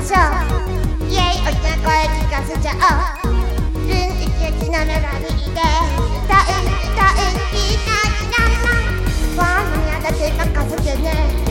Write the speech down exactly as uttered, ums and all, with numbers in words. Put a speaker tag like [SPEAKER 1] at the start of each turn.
[SPEAKER 1] しょう。イエイ大きな声聞かせちゃおう。うん一日のメロディーで歌う歌うきなきななファンにあだけ任せてね。